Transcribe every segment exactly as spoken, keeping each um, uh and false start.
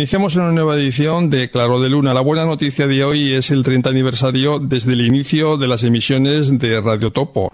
Iniciamos una nueva edición de Claro de Luna. La buena noticia de hoy es el treinta aniversario desde el inicio de las emisiones de Radio Topo.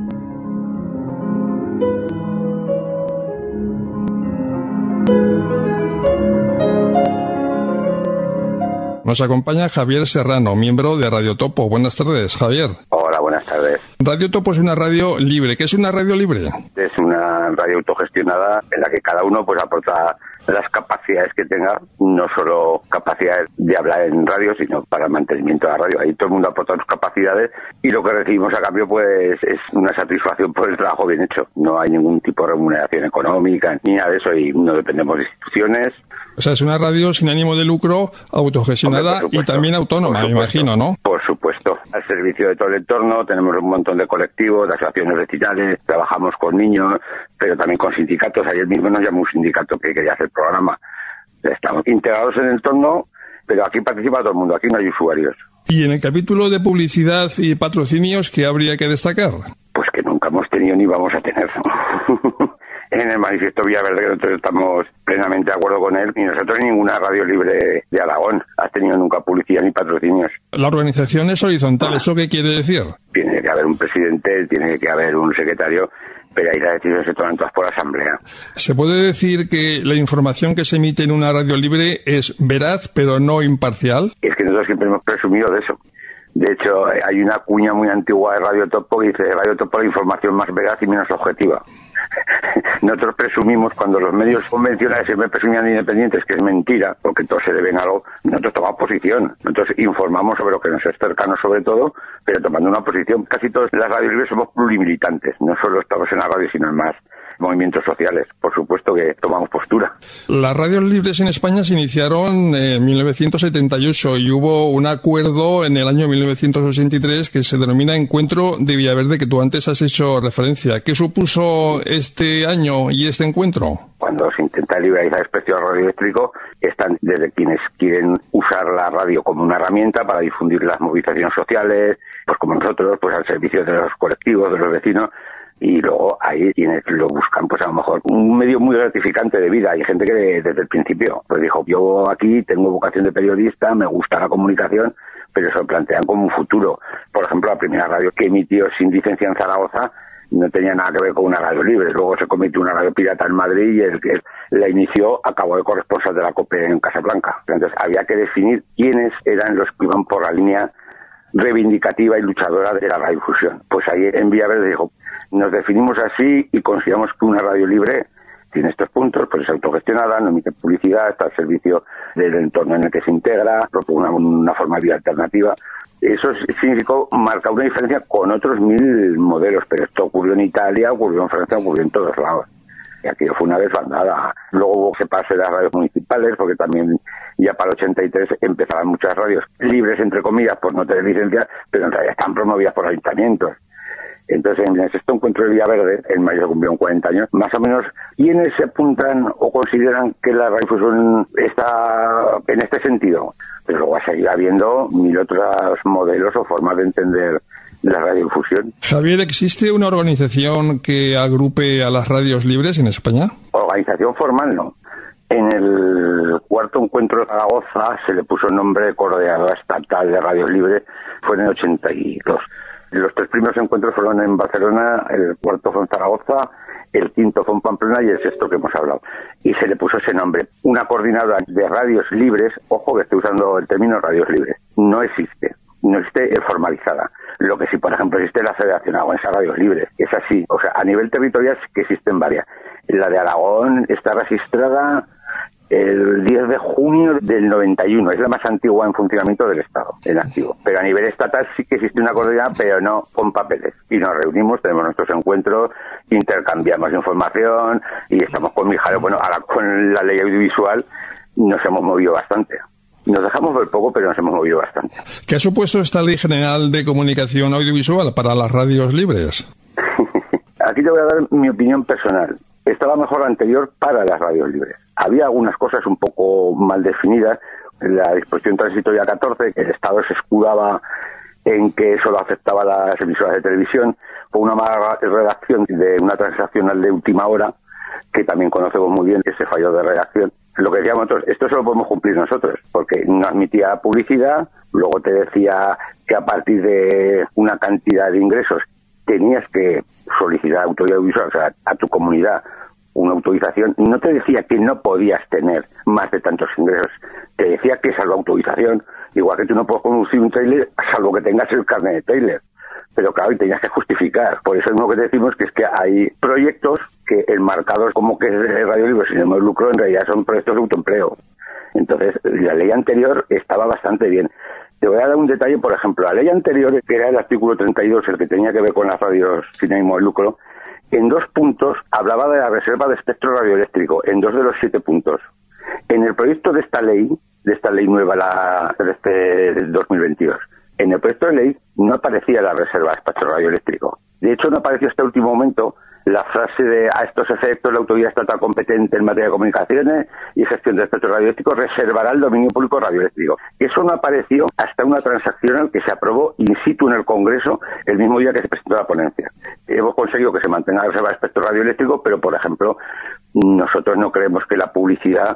Nos acompaña Javier Serrano, miembro de Radio Topo. Buenas tardes, Javier. Hola, buenas tardes. Radio Topo es una radio libre. ¿Qué es una radio libre? Es una radio autogestionada en la que cada uno pues aporta las capacidades que tenga, no solo capacidades de hablar en radio, sino para el mantenimiento de la radio. Ahí todo el mundo aporta sus capacidades y lo que recibimos a cambio pues es una satisfacción por el trabajo bien hecho. No hay ningún tipo de remuneración económica ni nada de eso y no dependemos de instituciones. O sea, es una radio sin ánimo de lucro, autogestionada. Hombre, y también autónoma, me imagino, ¿no? Por supuesto. Al servicio de todo el entorno, tenemos un montón de colectivos, de asociaciones vecinales, trabajamos con niños, pero también con sindicatos. Ayer mismo nos llamó un sindicato que quería hacer programa. Estamos integrados en el entorno, pero aquí participa todo el mundo, aquí no hay usuarios. ¿Y en el capítulo de publicidad y patrocinios qué habría que destacar? Pues que nunca hemos tenido ni vamos a tener. En el manifiesto Villaverde nosotros estamos plenamente de acuerdo con él y nosotros en ninguna radio libre de Aragón ha tenido nunca publicidad ni patrocinios. La organización es horizontal, ¿eso qué quiere decir? Tiene que haber un presidente, tiene que haber un secretario, pero ahí las decisiones se toman todas por asamblea. ¿Se puede decir que la información que se emite en una radio libre es veraz pero no imparcial? Es que nosotros siempre hemos presumido de eso. De hecho, hay una cuña muy antigua de Radio Topo que dice Radio Topo la información más veraz y menos objetiva. Nosotros presumimos, cuando los medios convencionales siempre presumían de independientes, que es mentira, porque todos se deben a algo, nosotros tomamos posición. Nosotros informamos sobre lo que nos es cercano sobre todo, pero tomando una posición. Casi todas las radios libres somos plurimilitantes, no solo estamos en la radio, sino en más movimientos sociales. Por supuesto que tomamos postura. Las radios libres en España se iniciaron en mil novecientos setenta y ocho y hubo un acuerdo en el año mil novecientos ochenta y tres que se denomina Encuentro de Villaverde, que tú antes has hecho referencia. ¿Qué supuso este año y este encuentro? Cuando se intenta liberalizar el precio del radioeléctrico, están desde quienes quieren usar la radio como una herramienta para difundir las movilizaciones sociales, pues como nosotros, pues al servicio de los colectivos, de los vecinos. Y luego hay quienes lo buscan, pues a lo mejor un medio muy gratificante de vida. Hay gente que de, desde el principio pues dijo, yo aquí tengo vocación de periodista, me gusta la comunicación, pero eso lo plantean como un futuro. Por ejemplo, la primera radio que emitió sin licencia en Zaragoza no tenía nada que ver con una radio libre. Luego se convirtió en una radio pirata en Madrid y el que la inició acabó de corresponsal de la COPE en Casablanca. Entonces había que definir quiénes eran los que iban por la línea reivindicativa y luchadora de la radiodifusión. Pues ahí en Villaverde dijo, nos definimos así y consideramos que una radio libre tiene estos puntos, pues es autogestionada, no emite publicidad, está al servicio del entorno en el que se integra, propone una, una forma de vida alternativa. Eso significó marcar una diferencia con otros mil modelos, pero esto ocurrió en Italia, ocurrió en Francia, ocurrió en todos lados. Y aquello fue una desbandada. Luego hubo que pase de las radios municipales, porque también ya para el ochenta y tres empezaban muchas radios libres, entre comillas, por no tener licencia, pero en realidad están promovidas por ayuntamientos. Entonces, en el sexto encuentro de Villaverde, en mayo cumplieron cuarenta años, más o menos, ¿quiénes se apuntan o consideran que la radiodifusión está en este sentido? Pero luego va a seguir habiendo mil otros modelos o formas de entender la radiodifusión. Javier, ¿existe una organización que agrupe a las radios libres en España? Organización formal no. En el cuarto encuentro de Zaragoza se le puso el nombre de Coordinadora Estatal de Radios Libres, fue en el ochenta y dos. Los tres primeros encuentros fueron en Barcelona, el cuarto fue en Zaragoza, el quinto fue en Pamplona y el sexto que hemos hablado. Y se le puso ese nombre. Una coordinadora de radios libres, ojo que estoy usando el término radios libres, no existe. No existe formalizada. Lo que sí, por ejemplo, existe la Federación Aragonesa Radios Libres. Es así. O sea, a nivel territorial sí que existen varias. La de Aragón está registrada el diez de junio del noventa y uno. Es la más antigua en funcionamiento del Estado, en activo. Pero a nivel estatal sí que existe una coordinadora, pero no con papeles. Y nos reunimos, tenemos nuestros encuentros, intercambiamos información y estamos con Mijares. Bueno, ahora con la ley audiovisual nos hemos movido bastante. Nos dejamos ver poco, pero nos hemos movido bastante. ¿Qué ha supuesto esta Ley General de Comunicación Audiovisual para las radios libres? Aquí te voy a dar mi opinión personal. Estaba mejor la anterior para las radios libres. Había algunas cosas un poco mal definidas. La disposición transitoria catorce, que el Estado se escudaba en que solo afectaba a las emisoras de televisión, fue una mala redacción de una transaccional de última hora, que también conocemos muy bien ese fallo de redacción. Lo que decíamos nosotros, esto solo podemos cumplir nosotros, porque no admitía publicidad, luego te decía que a partir de una cantidad de ingresos tenías que solicitar autoridad audiovisual, o sea, a tu comunidad una autorización. No te decía que no podías tener más de tantos ingresos, te decía que salvo autorización, igual que tú no puedes conducir un trailer salvo que tengas el carnet de trailer. Pero claro, y tenías que justificar. Por eso es lo que decimos, que es que hay proyectos que enmarcados como que es radio libre sin ánimo de lucro, en realidad son proyectos de autoempleo. Entonces, la ley anterior estaba bastante bien. Te voy a dar un detalle, por ejemplo, la ley anterior, que era el artículo treinta y dos, el que tenía que ver con las radios sin ánimo de lucro, en dos puntos hablaba de la reserva de espectro radioeléctrico, en dos de los siete puntos. En el proyecto de esta ley, de esta ley nueva, la de este dos mil veintidós, en el proyecto de ley no aparecía la reserva de espectro radioeléctrico. De hecho, no apareció hasta el último momento la frase de a estos efectos la autoridad estatal competente en materia de comunicaciones y gestión de espectro radioeléctrico reservará el dominio público radioeléctrico. Eso no apareció hasta una transaccional que se aprobó in situ en el Congreso el mismo día que se presentó la ponencia. Hemos conseguido que se mantenga la reserva de espectro radioeléctrico, pero, por ejemplo, nosotros no creemos que la publicidad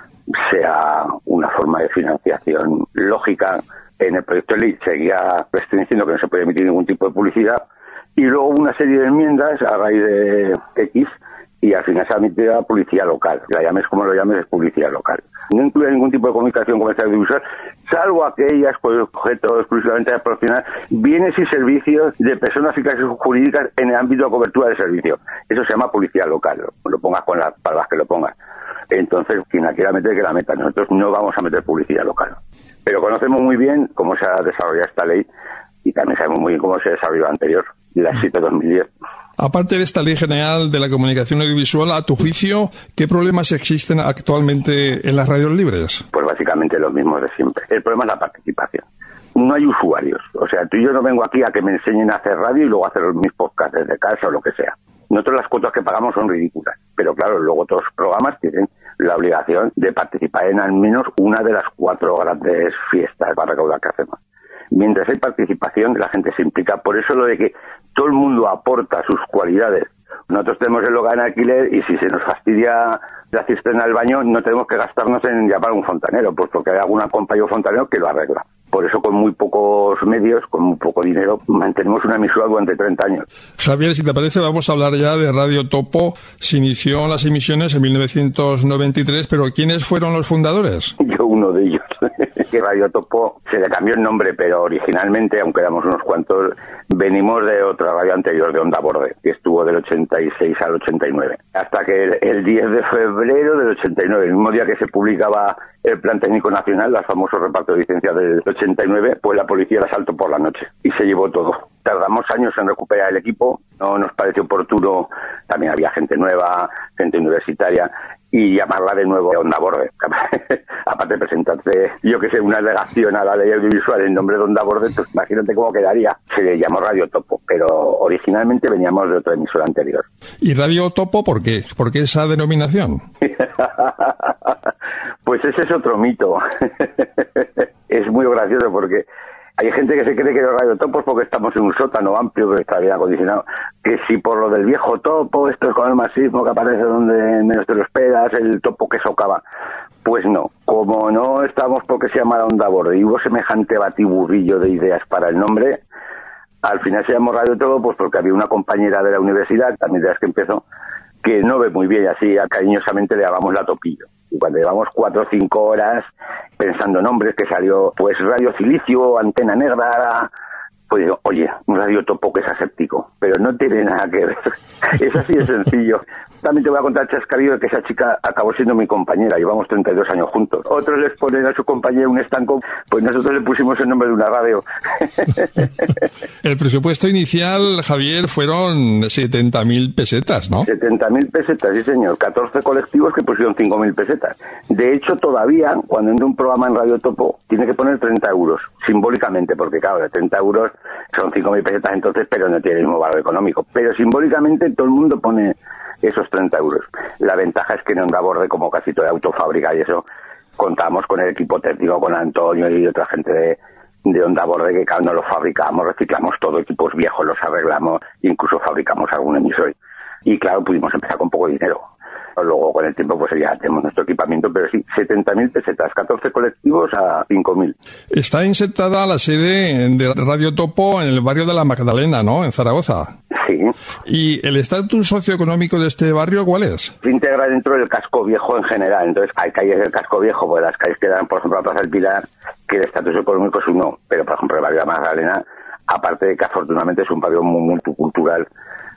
sea una forma de financiación lógica. En el proyecto de ley seguía restringiendo que no se podía emitir ningún tipo de publicidad, y luego hubo una serie de enmiendas a raíz de X, y al final se admitió la publicidad local. La llames como lo llames, es publicidad local. No incluye ningún tipo de comunicación comercial audiovisual, salvo aquellas con objeto exclusivamente de proporcionar bienes y servicios de personas físicas y jurídicas en el ámbito de cobertura de servicio. Eso se llama publicidad local, lo pongas con las palabras que lo pongas. Entonces, quien la quiera meter, que la meta. Nosotros no vamos a meter publicidad local. Pero conocemos muy bien cómo se ha desarrollado esta ley, y también sabemos muy bien cómo se desarrolló la anterior, la siete barra dos mil diez. Aparte de esta Ley General de la Comunicación Audiovisual, a tu juicio, ¿qué problemas existen actualmente en las radios libres? Pues básicamente los mismos de siempre. El problema es la participación. No hay usuarios. O sea, tú y yo no vengo aquí a que me enseñen a hacer radio y luego a hacer mis podcasts desde casa o lo que sea. Nosotros las cuotas que pagamos son ridículas. Pero claro, luego otros programas tienen la obligación de participar en al menos una de las cuatro grandes fiestas para recaudar que hacemos. Mientras hay participación, la gente se implica. Por eso lo de que todo el mundo aporta sus cualidades. Nosotros tenemos el hogar en alquiler y si se nos fastidia la cisterna del baño, no tenemos que gastarnos en llamar a un fontanero, pues porque hay algún compañero fontanero que lo arregla. Por eso, con muy pocos medios, con muy poco dinero, mantenemos una emisora durante treinta años. Javier, si te parece, vamos a hablar ya de Radio Topo. Se inició las emisiones en mil novecientos noventa y tres, pero ¿quiénes fueron los fundadores? Yo uno de ellos. Que Radio Topo se le cambió el nombre, pero originalmente, aunque éramos unos cuantos, venimos de otra radio anterior, de Onda Borde, que estuvo del ochenta y seis al ochenta y nueve. Hasta que el, el diez de febrero del ochenta y nueve, el mismo día que se publicaba el Plan Técnico Nacional, el famoso reparto de licencias del ochenta y nueve, pues la policía la asaltó por la noche y se llevó todo. Tardamos años en recuperar el equipo, no nos pareció oportuno, también había gente nueva, gente universitaria, y llamarla de nuevo Onda Borde. Aparte de presentarte, yo que sé, una alegación a la ley audiovisual en nombre de Onda Borde, pues imagínate cómo quedaría. Se le llamó Radio Topo, pero originalmente veníamos de otra emisora anterior. ¿Y Radio Topo por qué? ¿Por qué esa denominación? Pues ese es otro mito. Es muy gracioso porque hay gente que se cree que los radiotopos porque estamos en un sótano amplio que está bien acondicionado, que si por lo del viejo topo, esto es con el marxismo que aparece donde menos te lo esperas, el topo que socava. Pues no, como no estamos porque se llamara Onda Borde y hubo semejante batiburrillo de ideas para el nombre, al final se llamó Radio Topo pues porque había una compañera de la universidad, también de las que empezó, que no ve muy bien y así cariñosamente le llamamos la Topillo. Y cuando llevamos cuatro o cinco horas pensando nombres, que salió pues Radio Silicio, Antena Negra, pues digo, oye, un Radio Topo que es aséptico, pero no tiene nada que ver. Es así de sencillo. También te voy a contar chascarrillo de que esa chica acabó siendo mi compañera, llevamos treinta y dos años juntos. Otros les ponen a su compañero un estanco, pues nosotros le pusimos el nombre de una radio. El presupuesto inicial, Javier, fueron setenta mil pesetas, ¿no? setenta mil pesetas, sí señor. catorce colectivos que pusieron cinco mil pesetas. De hecho, todavía, cuando entra un programa en Radio Topo, tiene que poner treinta euros, simbólicamente, porque claro, de treinta euros son cinco mil pesetas entonces, pero no tiene el mismo valor económico. Pero simbólicamente todo el mundo pone esos treinta euros. La ventaja es que en Onda Borde, como casi toda autofábrica y eso, contamos con el equipo técnico, con Antonio y otra gente de, de Onda Borde, que cada uno lo fabricamos, reciclamos todo, equipos viejos los arreglamos, incluso fabricamos algún emisor. Y claro, pudimos empezar con poco dinero. Luego con el tiempo pues ya tenemos nuestro equipamiento, pero sí, setenta mil pesetas, catorce colectivos a cinco mil. Está insertada la sede de Radio Topo en el barrio de la Magdalena, ¿no?, en Zaragoza. Sí. ¿Y el estatus socioeconómico de este barrio cuál es? Se integra dentro del casco viejo en general. Entonces hay calles del casco viejo, pues las calles que dan, por ejemplo, a Plaza del Pilar, que el estatus económico es uno, pero por ejemplo el barrio de la Magdalena, aparte de que afortunadamente es un barrio muy multicultural,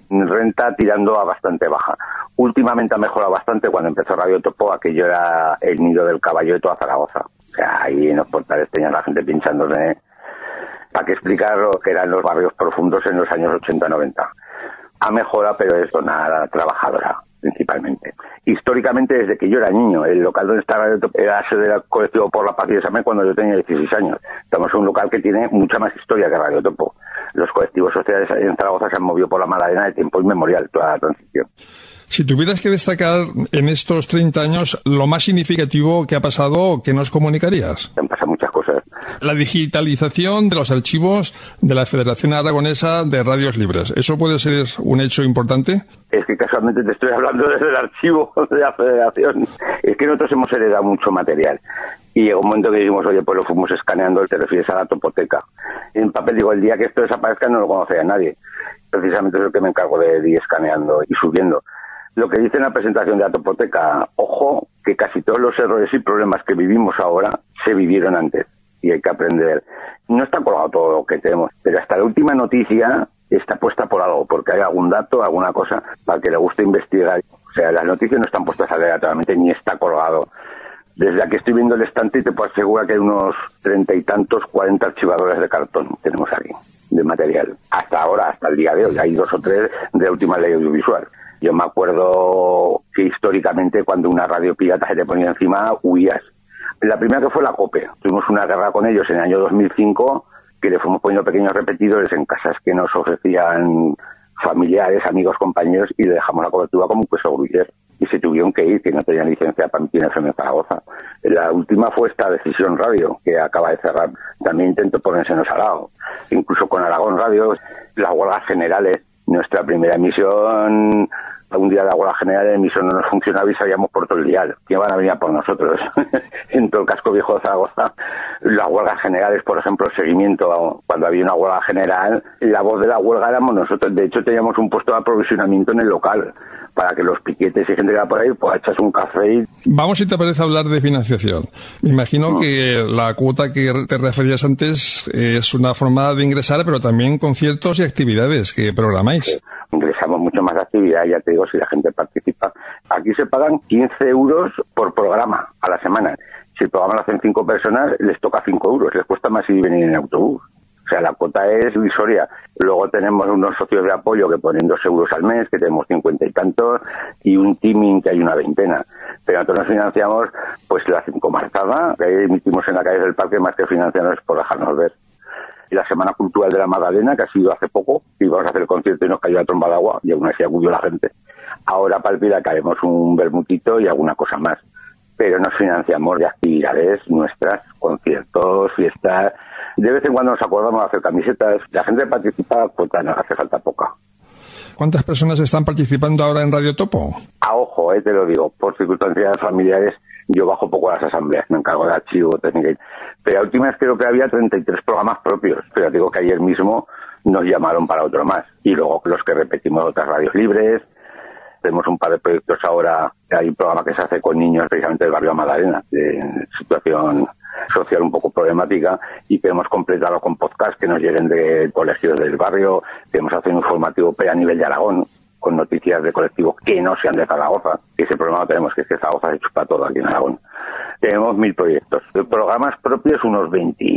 renta tirando a bastante baja. Últimamente ha mejorado bastante. Cuando empezó Radio Topo, aquello era el nido del caballo de toda Zaragoza. O sea, ahí en los portales tenían la gente pinchándose. ¿Para qué explicar lo que eran los barrios profundos en los años ochenta noventa? Ha mejorado, pero es zona trabajadora, principalmente. Históricamente, desde que yo era niño, el local donde está Radio Topo era sede del colectivo Por la Paz y el Examen cuando yo tenía dieciséis años. Estamos en un local que tiene mucha más historia que Radio Topo. Los colectivos sociales en Zaragoza se han movido por la Magdalena de tiempo inmemorial, toda la transición. Si tuvieras que destacar en estos treinta años lo más significativo que ha pasado, ¿qué nos comunicarías? Han pasado muchas cosas. La digitalización de los archivos de la Federación Aragonesa de Radios Libres. ¿Eso puede ser un hecho importante? Es que casualmente te estoy hablando desde el archivo de la Federación. Es que nosotros hemos heredado mucho material. Y llegó un momento que dijimos, oye, pues lo fuimos escaneando, te refieres a la topoteca. En papel, digo, el día que esto desaparezca no lo conocería nadie. Precisamente es lo que me encargo de ir escaneando y subiendo. Lo que dice en la presentación de la topoteca, ojo, que casi todos los errores y problemas que vivimos ahora se vivieron antes y hay que aprender. No está colgado todo lo que tenemos, pero hasta la última noticia está puesta por algo, porque hay algún dato, alguna cosa para que le guste investigar. O sea, las noticias no están puestas aleatoriamente ni está colgado. Desde aquí estoy viendo el estante y te puedo asegurar que hay unos treinta y tantos, cuarenta archivadores de cartón tenemos aquí, de material. Hasta ahora, hasta el día de hoy, hay dos o tres de la última ley audiovisual. Yo me acuerdo que históricamente cuando una radio pirata se te ponía encima, huías. La primera que fue la COPE. Tuvimos una guerra con ellos en el año dos mil cinco, que le fuimos poniendo pequeños repetidores en casas que nos ofrecían familiares, amigos, compañeros, y le dejamos la cobertura como un queso gruyer. Y se tuvieron que ir, que no tenían licencia para emitir F M en Zaragoza. La última fue esta Decisión Radio, que acaba de cerrar. También intentó ponérsenos al lado. Incluso con Aragón Radio, las huelgas generales. Nuestra primera emisión, un día de la huelga general, la emisión no nos funcionaba y salíamos por todo el dial. Que van a venir a por nosotros. En todo el casco viejo de Zaragoza, las huelgas generales, por ejemplo, el seguimiento, cuando había una huelga general, la voz de la huelga éramos nosotros. De hecho, teníamos un puesto de aprovisionamiento en el local, para que los piquetes y gente que va por ahí, pues echas un café y... Vamos, si te parece, hablar de financiación. Me imagino no. que la cuota que te referías antes es una forma de ingresar, pero también conciertos y actividades que programáis. Sí. Ingresamos mucho más de actividad, ya te digo, si la gente participa. Aquí se pagan quince euros por programa a la semana. Si el programa lo hacen cinco personas, les toca cinco euros. Les cuesta más ir y venir en autobús. O sea, la cuota es irrisoria. Luego tenemos unos socios de apoyo que ponen dos euros al mes, que tenemos cincuenta y tantos, y un teaming que hay una veintena. Pero nosotros nos financiamos, pues la cinco marcada, que ahí emitimos en la calle del parque, más que financiarnos por dejarnos ver. Y la Semana Cultural de la Magdalena, que ha sido hace poco, íbamos a hacer el concierto y nos cayó la tromba de agua, y aún así acudió la gente. Ahora para el Pira que haremos un bermutito y alguna cosa más. Pero nos financiamos de actividades nuestras, conciertos, fiestas. De vez en cuando nos acordamos de hacer camisetas. La gente participa, pues no hace falta poca. ¿Cuántas personas están participando ahora en Radio Topo? A ojo, eh, te lo digo, por circunstancias familiares, yo bajo poco a las asambleas, me encargo de archivo, técnica. Pero a últimas creo que había treinta y tres programas propios. Pero digo que ayer mismo nos llamaron para otro más. Y luego los que repetimos otras radios libres. Tenemos un par de proyectos ahora. Hay un programa que se hace con niños precisamente del barrio Magdalena, de situación social un poco problemática, y queremos completarlo con podcast que nos lleguen de colegios del barrio. Queremos hacer un informativo P a nivel de Aragón, con noticias de colectivos que no sean de Zaragoza. Ese problema lo tenemos, que es que Zaragoza se chupa todo aquí en Aragón. Tenemos mil proyectos. De programas propios, unos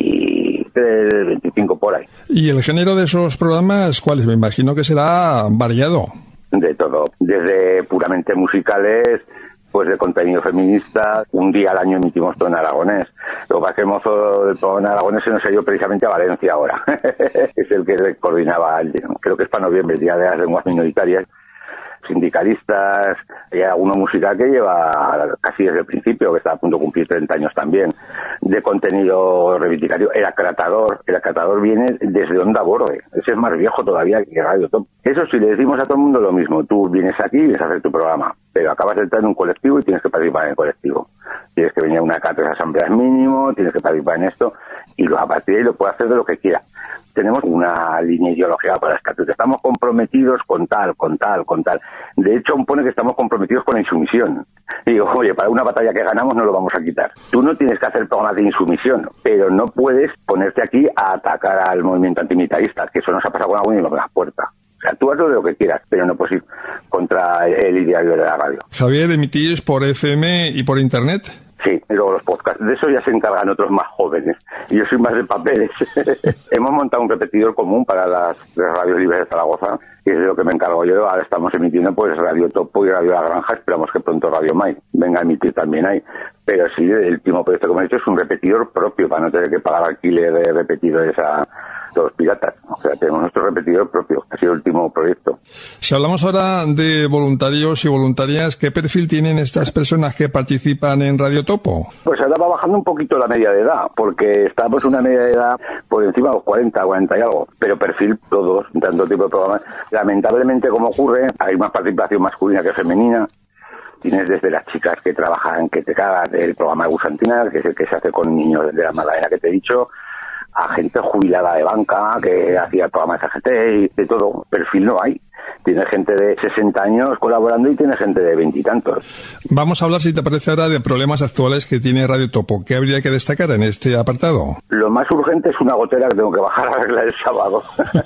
veintitrés, veinticinco por ahí. ¿Y el género de esos programas cuáles? Me imagino que será variado. De todo, desde puramente musicales, pues de contenido feminista. Un día al año emitimos todo en aragonés. Lo que pasa es que el mozo del programa en aragonés se nos ha ido precisamente a Valencia ahora. Es el que coordinaba, creo que es para noviembre, el Día de las Lenguas Minoritarias. sindicalistas, hay alguna música que lleva casi desde el principio, que está a punto de cumplir treinta años también, de contenido reivindicario. El Acratador, el Acratador viene desde Onda Borde, ese es más viejo todavía que Radio Top. Eso sí, le decimos a todo el mundo lo mismo, tú vienes aquí y vienes a hacer tu programa, pero acabas de entrar en un colectivo y tienes que participar en el colectivo. Tienes que venir a una cátedra de asambleas mínimo, tienes que participar en esto, y lo, a partir de ahí lo puedes hacer de lo que quieras. Tenemos una línea ideológica para el estatuto. Estamos comprometidos con tal, con tal, con tal. De hecho, pone que estamos comprometidos con la insumisión. Y digo, oye, para una batalla que ganamos no lo vamos a quitar. Tú no tienes que hacer programas de insumisión, pero no puedes ponerte aquí a atacar al movimiento antimilitarista, que eso nos ha pasado con alguien y nos da las puertas. O sea, tú haz lo que quieras, pero no puedes ir contra el ideario de la radio. Javier, ¿emitís por F M y por Internet? Sí, y luego los podcasts. De eso ya se encargan otros más jóvenes. Y yo soy más de papeles. Hemos montado un repetidor común para las, las radios libres de Zaragoza, y es de lo que me encargo yo. Ahora estamos emitiendo pues Radio Topo y Radio La Granja. Esperamos que pronto Radio Mai venga a emitir también ahí. Pero sí, el último proyecto que hemos hecho es un repetidor propio, para no tener que pagar alquiler de repetidores a los piratas. O sea, tenemos nuestro repetidor propio. Ha sido el último proyecto. Si hablamos ahora de voluntarios y voluntarias, ¿qué perfil tienen estas personas que participan en Radio Topo? Pues ahora va bajando un poquito la media de edad, porque estamos una media de edad por encima de los cuarenta, cuarenta y algo, pero perfil todos, tanto tipo de programas. Lamentablemente, como ocurre, hay más participación masculina que femenina. Tienes desde las chicas que trabajan, que te cagas, el programa de Gusantina, que es el que se hace con niños de la Magdalena que te he dicho, a gente jubilada de banca que hacía el programa de C G T y de todo. Perfil no hay. Tiene gente de sesenta años colaborando y tiene gente de veintitantos. Vamos a hablar, si te parece ahora, de problemas actuales que tiene Radio Topo. ¿Qué habría que destacar en este apartado? Lo más urgente es una gotera que tengo que bajar a arreglar el sábado.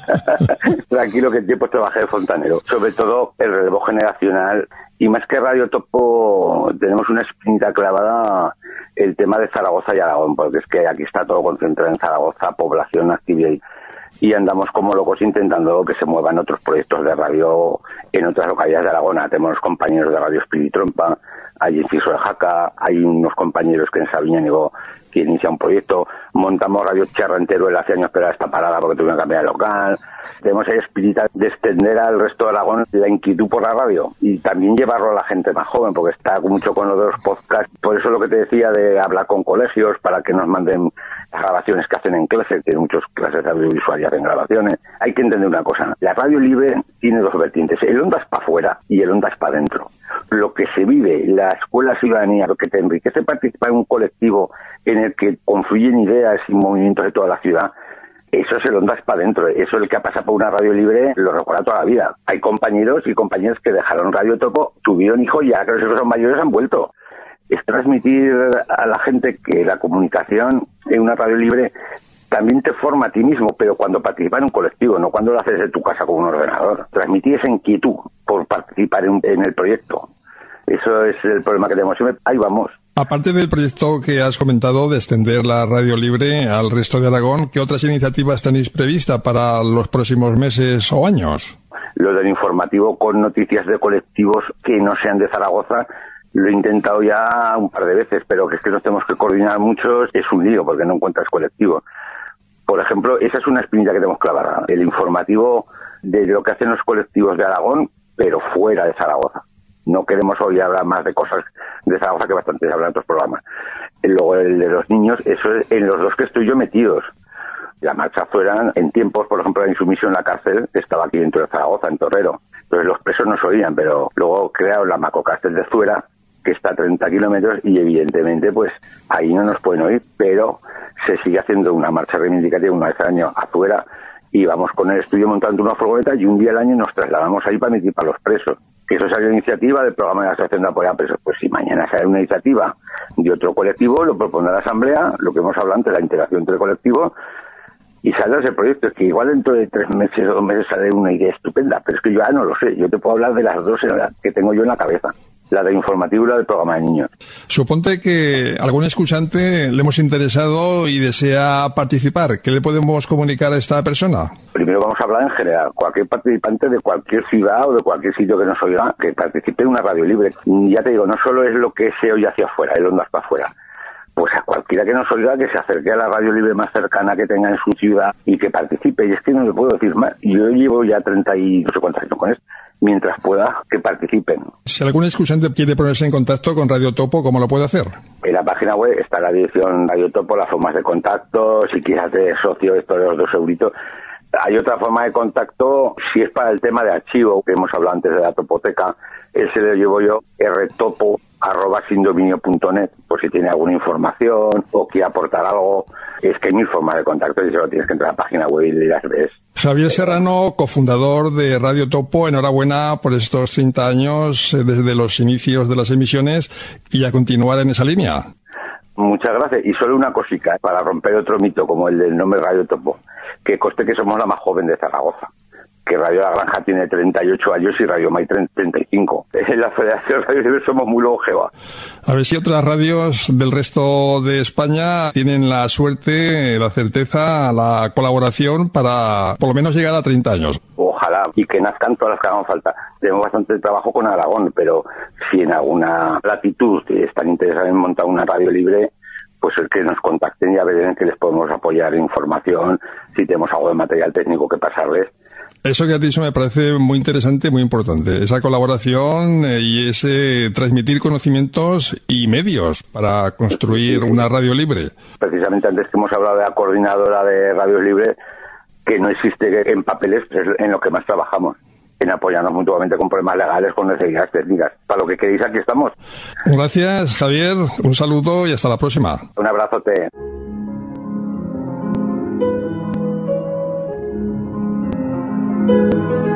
Tranquilo, que el tiempo trabajé de fontanero. Sobre todo el relevo generacional. Y más que Radio Topo, tenemos una espinita clavada el tema de Zaragoza y Aragón, porque es que aquí está todo concentrado en Zaragoza, población, actividad, y andamos como locos intentando que se muevan otros proyectos de radio en otras localidades de Aragón. Tenemos compañeros de Radio Espiritrompa, hay en Ciso de Jaca, hay unos compañeros que en Sabiñánigo que inicia un proyecto, montamos Radio Charrantero hace años, pero está parada porque tuvieron que cambiar de local. Tenemos ahí espírita de extender al resto de Aragón la inquietud por la radio y también llevarlo a la gente más joven, porque está mucho con lo de los podcasts. Por eso lo que te decía de hablar con colegios para que nos manden las grabaciones que hacen en clase, que muchas clases audiovisuales hacen grabaciones. Hay que entender una cosa, la radio libre tiene dos vertientes, el Ondas para afuera y el Ondas para adentro. Lo que se vive, la escuela ciudadanía, lo que te enriquece participar en un colectivo en el que confluyen ideas y movimientos de toda la ciudad, eso es el Ondas para adentro. Eso es el que ha pasado por una radio libre, lo recuerda toda la vida. Hay compañeros y compañeras que dejaron Radio Topo, tuvieron hijos, ya que los hijos son mayores, han vuelto. Es transmitir a la gente que la comunicación en una radio libre también te forma a ti mismo, pero cuando participas en un colectivo, no cuando lo haces en tu casa con un ordenador. Transmitir esa inquietud por participar en, en el proyecto. Eso es el problema que tenemos. Ahí vamos. Aparte del proyecto que has comentado de extender la radio libre al resto de Aragón, ¿qué otras iniciativas tenéis previstas para los próximos meses o años? Lo del informativo con noticias de colectivos que no sean de Zaragoza, lo he intentado ya un par de veces, pero que es que nos tenemos que coordinar mucho, es un lío porque no encuentras colectivos. Por ejemplo, esa es una espinilla que tenemos clavada, el informativo de lo que hacen los colectivos de Aragón, pero fuera de Zaragoza. No queremos hoy hablar más de cosas de Zaragoza, que bastante se habla en otros programas. Luego el de los niños, eso es en los dos que estoy yo metidos. La marcha fuera, en tiempos, por ejemplo, la insumisión en la cárcel, estaba aquí dentro de Zaragoza, en Torrero. Entonces los presos no se oían, pero luego crearon la macrocárcel de Zuera, que está a treinta kilómetros, y evidentemente pues ahí no nos pueden oír, pero se sigue haciendo una marcha reivindicativa una vez al año a Zuera, y vamos con el estudio montando una furgoneta y un día al año nos trasladamos ahí para emitir para los presos. Que eso salió iniciativa del programa de la Asociación de Apoyo a Presos. Pues si mañana sale una iniciativa de otro colectivo, lo propondrá la Asamblea, lo que hemos hablado antes, la integración entre colectivos, y saldrá ese proyecto. Es que igual dentro de tres meses o dos meses sale una idea estupenda, pero es que yo ya no lo sé. Yo te puedo hablar de las dos que tengo yo en la cabeza. La de informativo y la del programa de niños. Suponte que algún escuchante le hemos interesado y desea participar. ¿Qué le podemos comunicar a esta persona? Primero vamos a hablar en general. Cualquier participante de cualquier ciudad o de cualquier sitio que nos oiga, que participe en una radio libre. Ya te digo, no solo es lo que se oye hacia afuera, el Ondas para afuera. Pues a cualquiera que nos oiga, que se acerque a la radio libre más cercana que tenga en su ciudad y que participe. Y es que no le puedo decir más. Yo llevo ya treinta y no sé cuántos años con esto. mientras pueda, que participen. Si algún escuchante quiere ponerse en contacto con Radio Topo, ¿cómo lo puede hacer? En la página web está la dirección Radio Topo, las formas de contacto, si quieres hacer socio, esto de los dos euritos. Hay otra forma de contacto, si es para el tema de archivo, que hemos hablado antes de la topoteca, ese lo llevo yo, rtopo arroba sindominio punto net, por si tiene alguna información o quiere aportar algo. Es que hay mil formas de contacto y solo tienes que entrar a la página web y las ves. Javier Serrano, cofundador de Radio Topo, enhorabuena por estos treinta años eh, desde los inicios de las emisiones y a continuar en esa línea. Muchas gracias. Y solo una cosita, para romper otro mito como el del nombre Radio Topo, que conste que somos la más joven de Zaragoza, que Radio La Granja tiene treinta y ocho años y Radio Mai treinta y cinco. En la Federación Radio Libre somos muy longeva. A ver si otras radios del resto de España tienen la suerte, la certeza, la colaboración para por lo menos llegar a treinta años. Ojalá, y que nazcan todas las que hagan falta. Tenemos bastante trabajo con Aragón, pero si en alguna latitud están interesados en montar una radio libre, pues el que nos contacten y a ver en qué les podemos apoyar información, si tenemos algo de material técnico que pasarles. Eso que has dicho me parece muy interesante, muy importante. Esa colaboración eh, y ese transmitir conocimientos y medios para construir una radio libre. Precisamente antes que hemos hablado de la coordinadora de radios libres, que no existe en papeles, es en lo que más trabajamos, en apoyarnos mutuamente con problemas legales, con necesidades técnicas. Para lo que queréis, aquí estamos. Gracias, Javier. Un saludo y hasta la próxima. Un abrazote. Thank you.